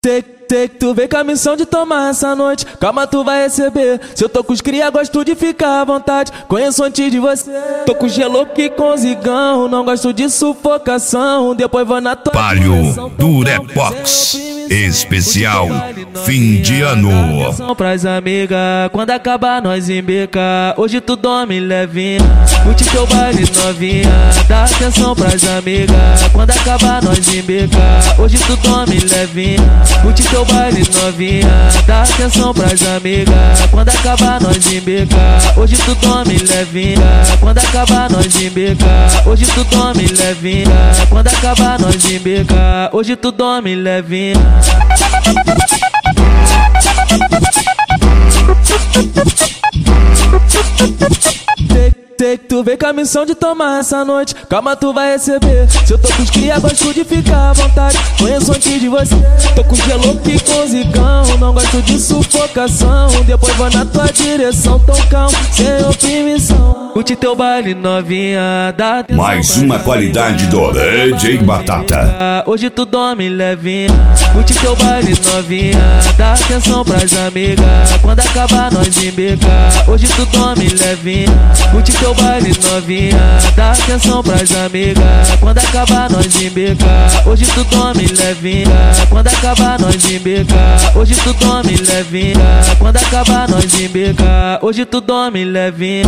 Tu vem com a missão de tomar essa noite. Calma, tu vai receber. Se eu tô com os cria, gosto de ficar à vontade. Conheço antes de você. Tô com gelo que com zigão. Não gosto de sufocação. Depois vou na tua Palio Durepox especial fim de ano. Atenção pras amigas, quando acabar nós embeca. Hoje tu dorme levinha, curte teu baile novinha. Dá atenção pras amigas, quando acabar nós embeca. Hoje tu dorme levinha, curte teu baile novinha. Dá atenção pras amigas, quando acabar nós embeca. Hoje tu dorme levinha, quando acabar nós embeca. Hoje tu dorme levinha, quando acabar nós embeca. Hoje tu dorme levinha. Tu vem com a missão de tomar essa noite. Calma, tu vai receber. Se eu tô com os cria, gosto de ficar à vontade. Conheço antes de você. Tô com gelo que com zigão. Não gosto de sufocação. Depois vou na tua direção, tão calmo, sem oprimição. Curte teu baile novinha. Dá atenção. Mais uma qualidade do DJ Batata. Hoje tu dorme levinha, curte teu baile novinha. Dá atenção pras amigas, quando acabar nós embeca. Hoje tu dorme levinha, curte teu baile novinha. Dá atenção pras amigas, quando acabar nós embeca. Hoje tu dorme levinha, quando acabar nós embeca. Hoje tu dorme levinha, quando acabar nós embeca. Hoje tu dorme levinha.